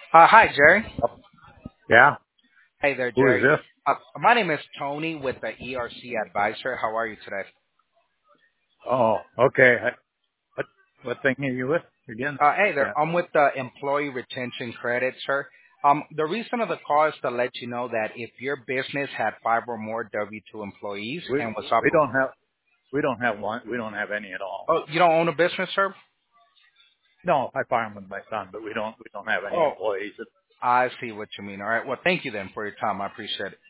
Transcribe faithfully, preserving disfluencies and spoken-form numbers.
Uh, hi, Jerry. Yeah. Hey there, Who is Jerry. this? Uh, my name is Tony with the E R C Advisor. How are you today? Oh, okay. I- What what thing are you with again? Uh, hey there. Yeah. I'm with the Employee Retention Credit, sir. Um, the reason of the call is to let you know that if your business had five or more W two employees We and was we oper- don't have we don't have one. We don't have any at all. oh, you don't own a business, sir? No, I farm with my son, but we don't we don't have any Oh, employees. I see what you mean. All right. Well, thank you then for your time. I appreciate it.